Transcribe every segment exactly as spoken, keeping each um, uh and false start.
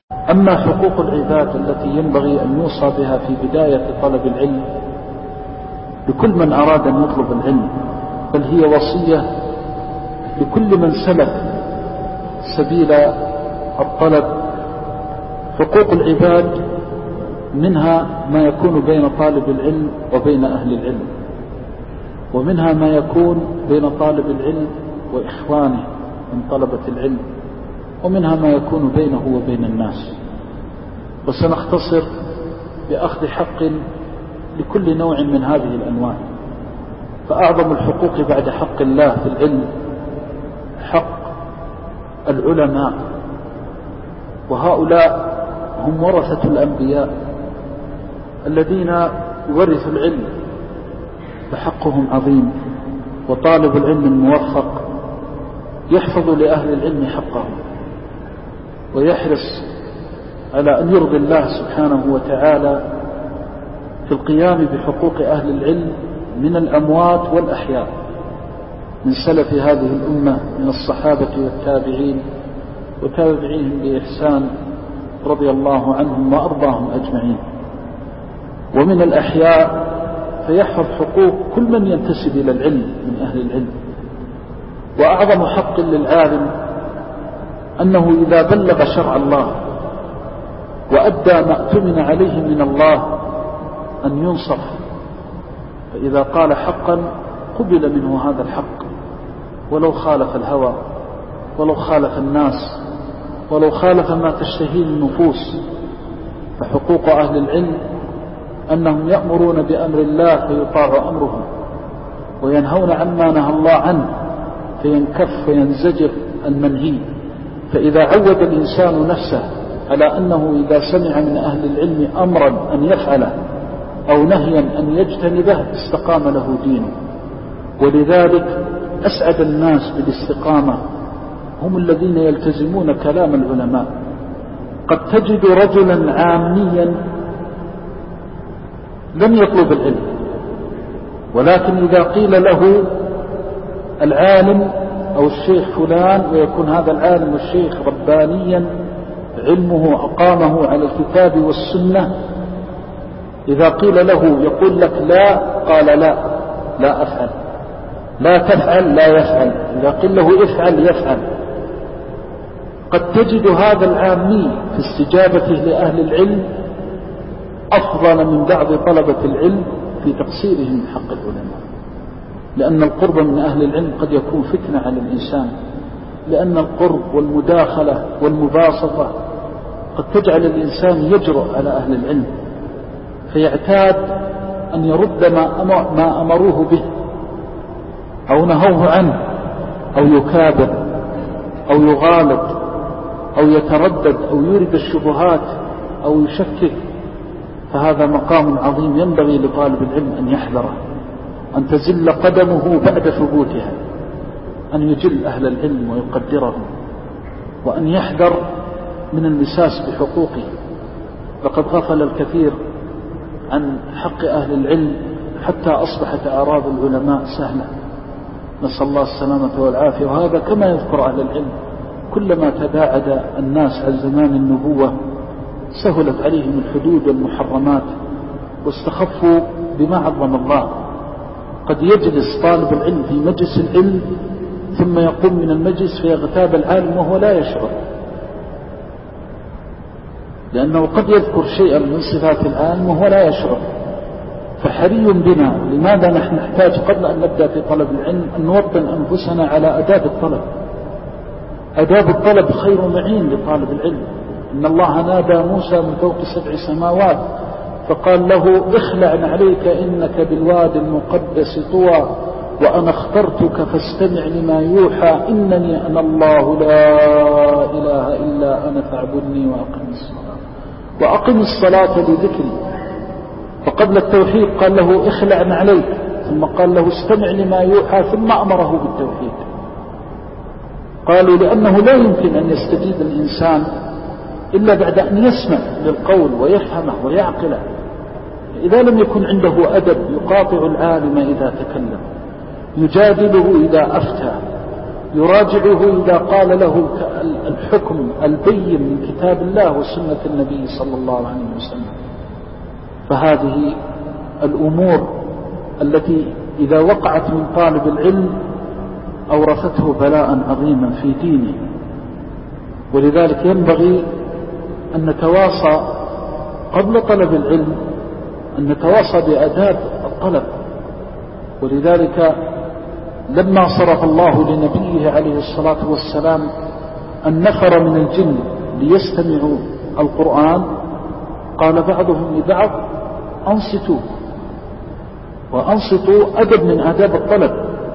أما حقوق العباد التي ينبغي أن يوصى بها في بداية طلب العلم لكل من أراد أن يطلب العلم، بل هي وصية لكل من سلك سبيل الطلب. حقوق العباد منها ما يكون بين طالب العلم وبين أهل العلم، ومنها ما يكون بين طالب العلم وإخوانه من طلبة العلم، ومنها ما يكون بينه وبين الناس. وسنختصر بأخذ حق لكل نوع من هذه الأنواع. فأعظم الحقوق بعد حق الله في العلم حق العلماء، وهؤلاء هم ورثة الأنبياء الذين ورثوا العلم، فحقهم عظيم. وطالب العلم الموفق يحفظ لأهل العلم حقهم، ويحرص على أن يرضي الله سبحانه وتعالى في القيام بحقوق أهل العلم من الأموات والأحياء، من سلف هذه الأمة من الصحابة والتابعين وتابعيهم بإحسان رضي الله عنهم وأرضاهم أجمعين. ومن الأحياء فيحفظ حقوق كل من ينتسب إلى العلم من أهل العلم. وأعظم حق للعالم أنه إذا بلغ شرع الله وأدى ما اؤتمن عليه من الله أن ينصف، فإذا قال حقا قبل منه هذا الحق، ولو خالف الهوى، ولو خالف الناس، ولو خالف ما تشتهيه النفوس. فحقوق أهل العلم أنهم يأمرون بأمر الله فيطاع أمرهم، وينهون عما نهى الله عنه فينكف وينزجر المنهي. فإذا عود الإنسان نفسه على أنه إذا سمع من أهل العلم أمرا أن يفعله أو نهيا أن يجتنبه استقام له دينه. ولذلك أسعد الناس بالاستقامة هم الذين يلتزمون كلام العلماء. قد تجد رجلا عاميا لم يطلب العلم، ولكن إذا قيل له العالم أو الشيخ فلان، ويكون هذا العالم والشيخ ربانيا علمه أقامه على الكتاب والسنة، إذا قيل له يقول لك لا، قال لا لا أفعل، لا تفعل لا يفعل، إذا قيل له افعل يفعل. قد تجد هذا العامي في استجابته لأهل العلم أفضل من بعض طلبة العلم في تقصيرهم من حق العلماء، لأن القرب من أهل العلم قد يكون فتنة على الإنسان، لأن القرب والمداخلة والمباسطة قد تجعل الإنسان يجرؤ على أهل العلم، فيعتاد أن يرد ما أمروه به أو نهوه عنه، أو يكابر أو يغالط أو يتردد أو يرد الشبهات أو يشكك. فهذا مقام عظيم ينبغي لطالب العلم أن يحذره، أن تزل قدمه بعد ثبوتها، أن يجل أهل العلم ويقدرهم، وأن يحذر من المساس بحقوقه. لقد غفل الكثير عن حق أهل العلم حتى أصبحت أعراض العلماء سهلة، نسأل الله السلامة والعافية. وهذا كما يذكر أهل العلم، كلما تباعد الناس عن زمان النبوة سهلت عليهم الحدود والمحرمات واستخفوا بما عظم الله. قد يجلس طالب العلم في مجلس العلم ثم يقوم من المجلس فيغتاب العالم وهو لا يشعر، لأنه قد يذكر شيئا من صفات العالم وهو لا يشعر. فحري بنا، لماذا نحن نحتاج قبل أن نبدأ في طلب العلم أن نوطن أنفسنا على أداب الطلب. أداب الطلب خير معين لطالب العلم. إن الله نادى موسى من فوق سبع سماوات فقال له اخلع عليك إنك بالواد المقدس طوى وأنا اخترتك فاستمع لما يوحى إنني أنا الله لا إله إلا أنا فاعبدني وأقم الصلاة وأقم الصلاة لذكري. فقبل التوحيد قال له اخلع عليك، ثم قال له استمع لما يوحى، ثم أمره بالتوحيد. قالوا لأنه لا يمكن أن يستجيب الإنسان إلا بعد أن يسمع للقول ويفهمه ويعقله. إذا لم يكن عنده أدب يقاطع العالم إذا تكلم، يجادله إذا أفتى، يراجعه إذا قال له الحكم البين من كتاب الله وسنة النبي صلى الله عليه وسلم. فهذه الأمور التي إذا وقعت من طالب العلم أورثته بلاء عظيما في دينه. ولذلك ينبغي أن نتواصى قبل طلب العلم، أن نتواصى بآداب الطلب. ولذلك لما صرف الله لنبيه عليه الصلاة والسلام النفر من الجن ليستمعوا القرآن، قال بعضهم لبعض: أنصتوا. وأنصتوا أدب من آداب الطلب.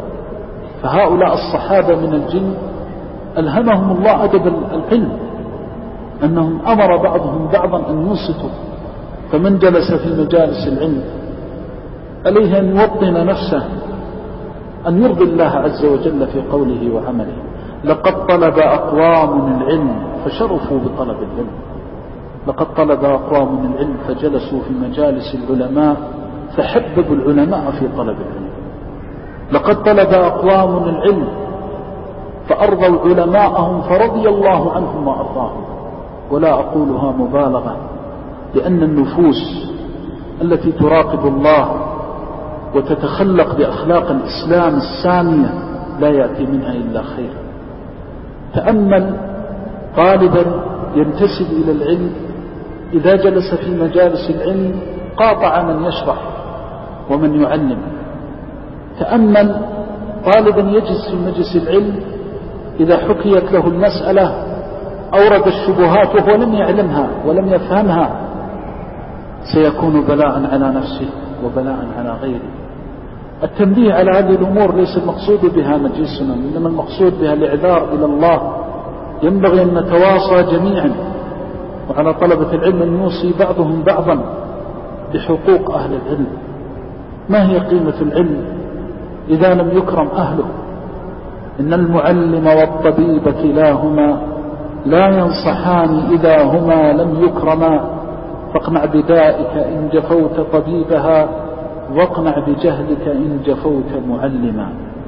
فهؤلاء الصحابة من الجن ألهمهم الله أدب العلم، أنهم أمر بعضهم بعضا أن ينصتوا. فمن جلس في مجالس العلم عليه أن يوطن نفسه أن يرضي الله عز وجل في قوله وعمله. لقد طلب أقوام العلم فشرفوا بطلب العلم. لقد طلب أقوام العلم فجلسوا في مجالس العلماء فحببوا العلماء في طلب العلم. لقد طلب أقوام العلم فأرضوا علماءهم فرضي الله عنهم وأرضاهم. ولا أقولها مبالغة، لأن النفوس التي تراقب الله وتتخلق بأخلاق الإسلام السامية لا يأتي منها إلا خير. تأمل طالبا ينتسب إلى العلم إذا جلس في مجالس العلم قاطع من يشرح ومن يعلم. تأمل طالبا يجلس في مجلس العلم إذا حكيت له المسألة أورد الشبهات وهو لم يعلمها ولم يفهمها، سيكون بلاء على نفسه وبلاء على غيره. التنبيه على هذه الأمور ليس المقصود بها مجلسنا، إنما المقصود بها الإعذار إلى الله. ينبغي أن نتواصى جميعا، وعلى طلبة العلم أن يوصي بعضهم بعضا بحقوق أهل العلم. ما هي قيمة العلم إذا لم يكرم أهله؟ إن المعلم والطبيب كلاهما لا ينصحان إذا هما لم يكرما، فاقنع بدائك إن جفوت طبيبها، واقنع بجهلك إن جفوت معلما.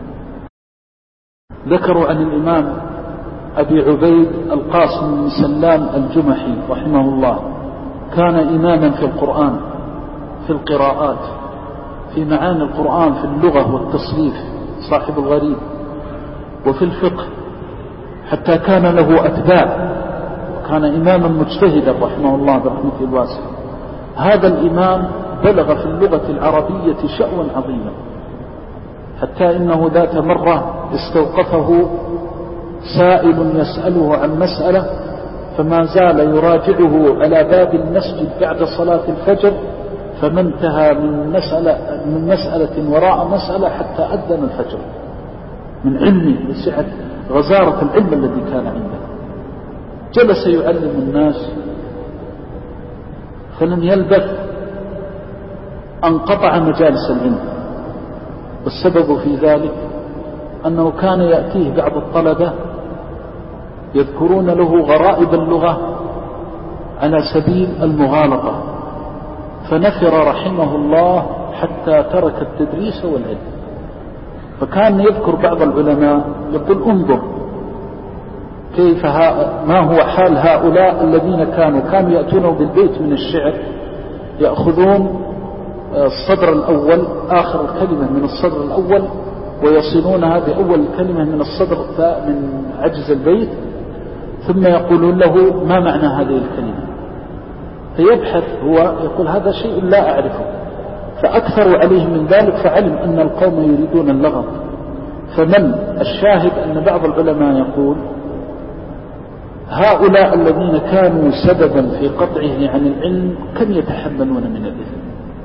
ذكروا عن الإمام أبي عبيد القاسم بن سلام الجمحي رحمه الله، كان إماما في القرآن، في القراءات، في معاني القرآن، في اللغة والتصريف، صاحب الغريب، وفي الفقه، حتى كان له أتباع، وكان إماما مجتهدا رحمه الله برحمته الواسعة. هذا الإمام بلغ في اللغة العربية شأوا عظيما، حتى إنه ذات مرة استوقفه سائل يسأله عن مسألة، فما زال يراجعه على باب المسجد بعد صلاة الفجر، فما انتهى من مسألة, من مسألة وراء مسألة حتى أذن الفجر، من علمه وسعة غزارة العلم الذي كان عنده. جلس يعلم الناس فلم يلبث أن قطع مجالس العلم. والسبب في ذلك أنه كان يأتيه بعض الطلبة يذكرون له غرائب اللغة على سبيل المغالطة، فنفر رحمه الله حتى ترك التدريس والعلم. فكان يذكر بعض العلماء يقول: انظر كيف ما هو حال هؤلاء الذين كانوا كانوا يأتونه بالبيت من الشعر، يأخذون الصدر الأول آخر الكلمة من الصدر الأول ويصلونها بأول الكلمة من الصدر من عجز البيت، ثم يقولون له: ما معنى هذه الكلمة؟ فيبحث هو يقول: هذا شيء لا أعرفه. فأكثروا عليه من ذلك، فعلم أن القوم يريدون اللغط. فمن الشاهد أن بعض العلماء يقول: هؤلاء الذين كانوا سببا في قطعه عن العلم كم يتحملون من الإثم؟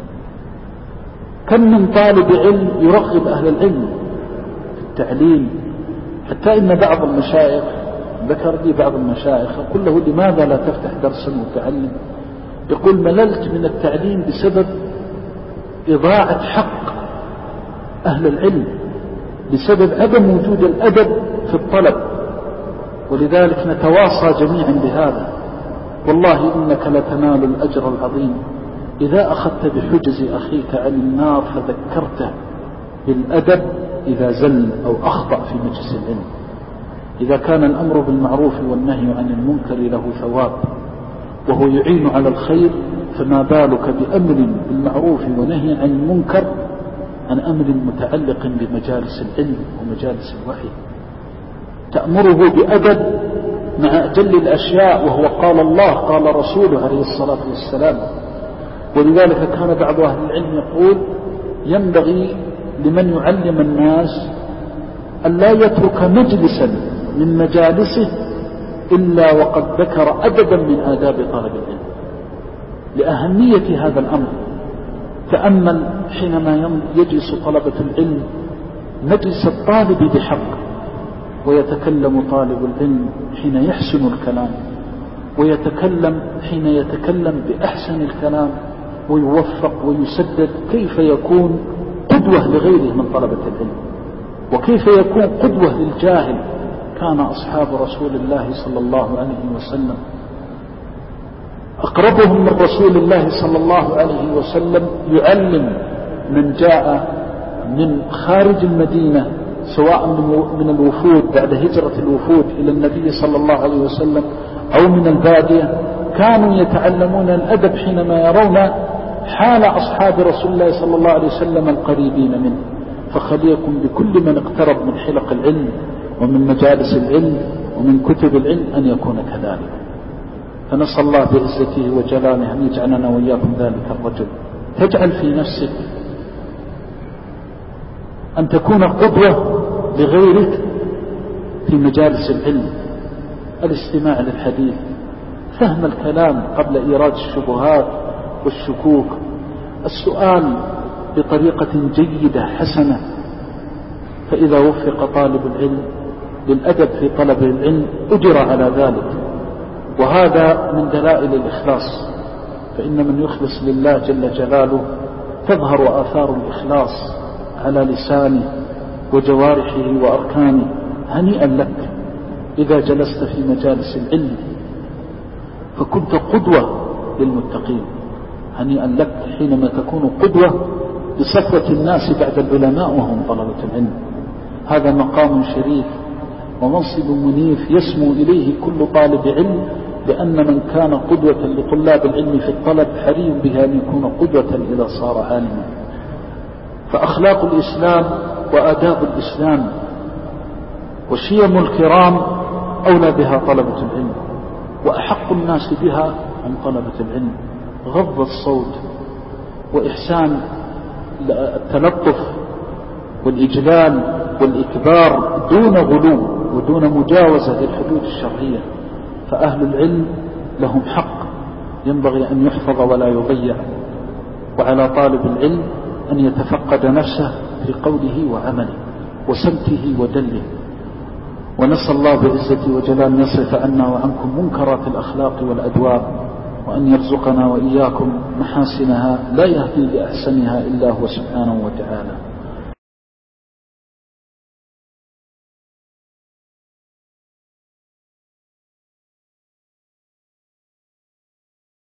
كم من طالب علم يرغب أهل العلم في التعليم، حتى إن بعض المشايخ ذكر لي بعض المشايخ يقول له: لماذا لا تفتح درسا وتعلم؟ يقول: مللت من التعليم بسبب إضاعة حق أهل العلم، بسبب عدم وجود الأدب في الطلب. ولذلك نتواصى جميعا بهذا. والله إنك لتنال الأجر العظيم إذا أخذت بحجز أخيك عن النار فذكرته بالأدب إذا زل أو أخطأ في مجلس العلم. إذا كان الأمر بالمعروف والنهي عن المنكر له ثواب وهو يعين على الخير، فما بالك بأمر بالمعروف ونهي عن المنكر، عن أمر متعلق بمجالس العلم ومجالس الوحي، تأمره بأدب مع أجل الأشياء وهو قال الله قال رسوله عليه الصلاة والسلام. ولذلك كان بعض أهل العلم يقول ينبغي لمن يعلم الناس أن لا يترك مجلسا من مجالسه إلا وقد ذكر أدبا من آداب طلب العلم لأهمية هذا الأمر. تأمل حينما يجلس طلبة العلم مجلس الطالب بحق، ويتكلم طالب العلم حين يحسن الكلام، ويتكلم حين يتكلم بأحسن الكلام، ويوفق ويسدد، كيف يكون قدوة لغيره من طلبة العلم، وكيف يكون قدوة للجاهل. كان أصحاب رسول الله صلى الله عليه وسلم أقربهم من رسول الله صلى الله عليه وسلم يعلم من جاء من خارج المدينة سواء من الوفود بعد هجرة الوفود إلى النبي صلى الله عليه وسلم أو من البادية، كانوا يتعلمون الأدب حينما يرون حال أصحاب رسول الله صلى الله عليه وسلم القريبين منه. فخليكم بكل من اقترب من حلق العلم ومن مجالس العلم ومن كتب العلم أن يكون كذلك. فنسأل الله بعزته وجلاله أن يجعلنا وإياكم ذلك الرجل. تجعل في نفسك أن تكون قدوة لغيرك في مجالس العلم، الاستماع للحديث، فهم الكلام قبل إيراد الشبهات والشكوك، السؤال بطريقة جيدة حسنة. فإذا وفق طالب العلم للأدب في طلب العلم أجر على ذلك، وهذا من دلائل الإخلاص. فإن من يخلص لله جل جلاله تظهر آثار الإخلاص على لسانه وجوارحه وأركانه. هنيئا لك إذا جلست في مجالس العلم فكنت قدوة للمتقين، هنيئا لك حينما تكون قدوة بصفوة الناس بعد العلماء وهم طلبة العلم. هذا مقام شريف ومنصب منيف يسمو إليه كل طالب علم، لأن من كان قدوة لطلاب العلم في الطلب حري بها أن يكون قدوة إذا صار عالما. فأخلاق الإسلام وآداب الإسلام وشيم الكرام أولى بها طلبة العلم، وأحق الناس بها هم طلبة العلم. غض الصوت وإحسان التلطف والإجلال والإكبار دون غلو ودون مجاوزة للحدود الشرعية. فأهل العلم لهم حق ينبغي أن يحفظ ولا يضيع، وعلى طالب العلم أن يتفقد نفسه في قوله وعمله وسمته ودله. ونسأل الله بعزته وجلال أن يصرف عنا وعنكم منكرات الأخلاق والأدواب، وأن يرزقنا وإياكم محاسنها لا يهدي لأحسنها إلا هو سبحانه وتعالى.